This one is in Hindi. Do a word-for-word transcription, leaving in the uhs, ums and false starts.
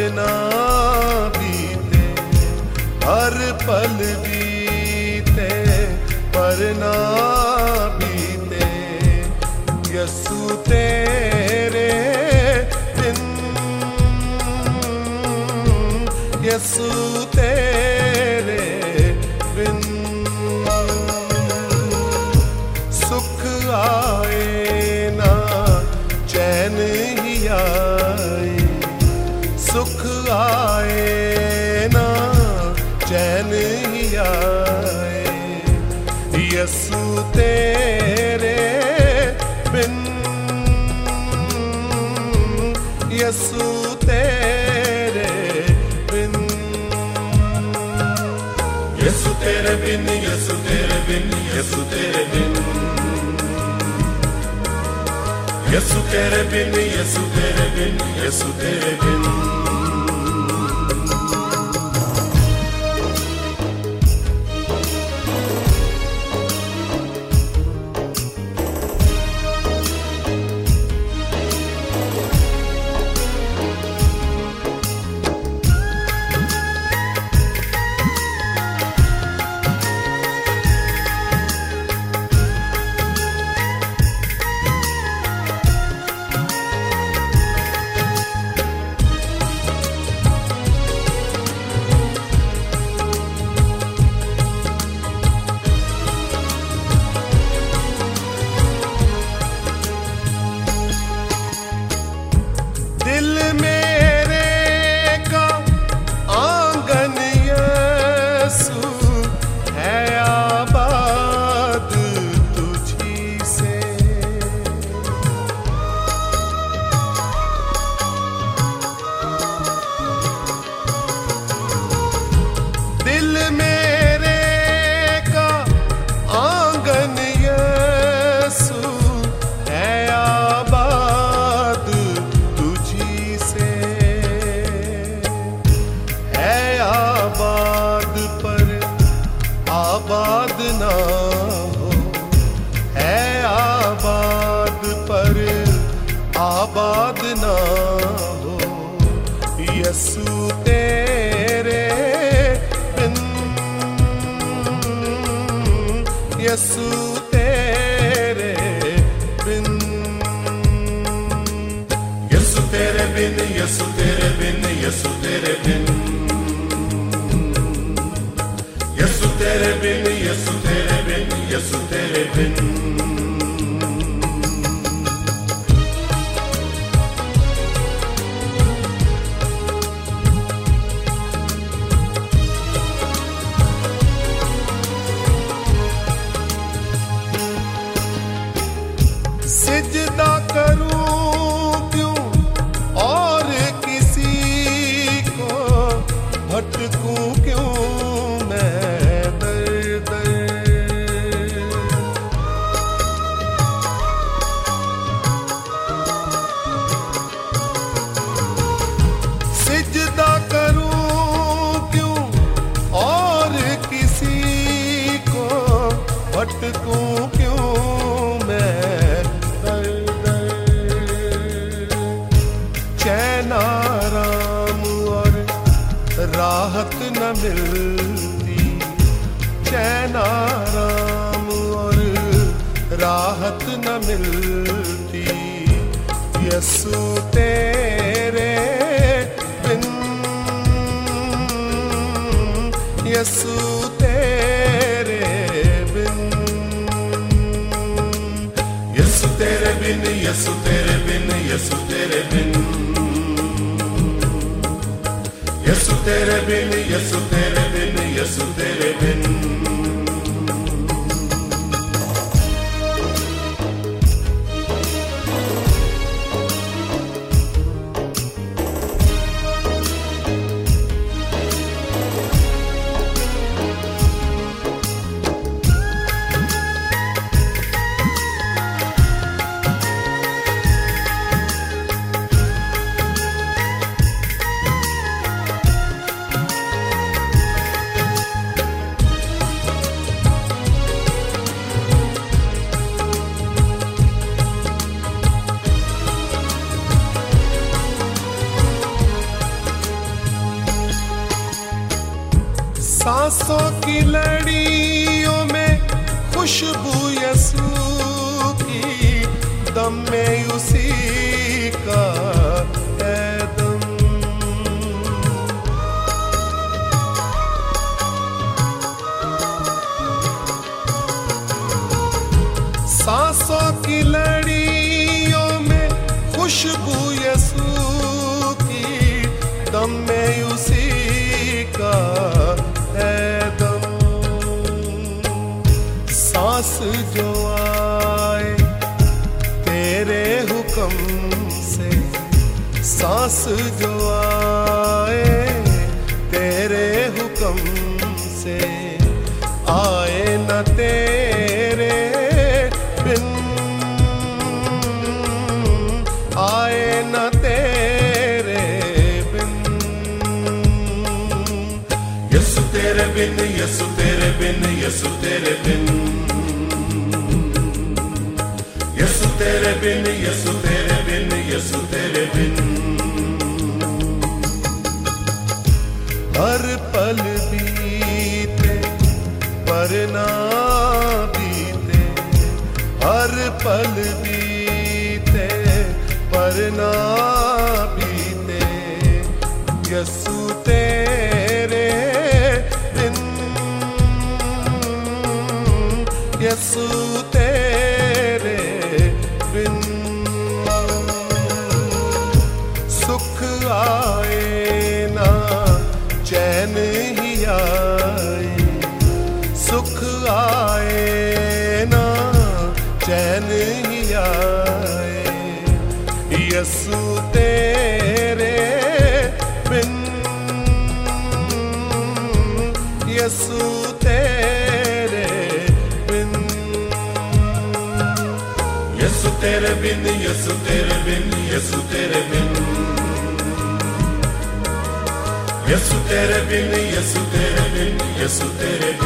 ना बीते, हर पल बीते पर ना बीते, यसु तेरे बिन, यसु तेरे बिन। सुख आए ना चैन ही आए, सुख आए ना चैन ही आए, यसु तेरे बिन, यसु तेरे बिन, यसु तेरे बिन, यसु तेरे बिन, यसु तेरे बिन, यसु तेरे बिन, यसु तेरे बिन, यसु तेरे बिन। दिल मेरे का आंगन यसु है आबाद तुझी से, दिल मेरे का आंगन यसु है आबाद तुझी से, है आबाद पर आबाद ना हो, है आबाद पर आबाद ना हो, यसु तेरे बिन, यसु तेरे बिन, यसु तेरे बिन, यसु तेरे बिन, यसु तेरे बिन, यसु तेरे बिन, यसु तेरे बिन, यसु तेरे बिन। सिजदा करूं क्यों और किसी को, भटकूं क्यों मैं दर दर, सिजदा करूं क्यों और किसी को, भटकूं क्यों मैं दर दर, चैन आराम और राहत न मिलती, चैन आराम और राहत न मिलती, यसु तेरे बिन, यसु तेरे बिन, यसु तेरे बिन, यसु तेरे बिन, यसु तेरे बिन, यसु तेरे बिन, यसु तेरे बिन, यसु तेरे बिन। सांसों की लड़ियों में खुशबू यसू की, दम में उसी का है दम। सांसों की लड़ियों में खुशबू यसू की, दम में उसी का है दम। सांस जो आए तेरे हुक्म से, सांस जो आए तेरे हुक्म से, आए न तेरे बिन, आए न तेरे बिन। यसु तेरे बिन, यसु तेरे बिन, यसु तेरे बिन, यसु तेरे बिन, यसु तेरे बिन, यसु तेरे बिन। हर पल बीते पर ना बीते, हर पल बीते पर ना बीते, यसु तेरे बिन, यसु तेरे बिन। सुख आए ना चैन ही आए, सुख आए ना चैन ही आए, यसु तेरे बिन, यसु तेरे बिन। यसु तेरे बिन, यसु तेरे बिन, यसु तेरे बिन, यसु तेरे बिन, यसु तेरे बिन, यसु तेरे बिन।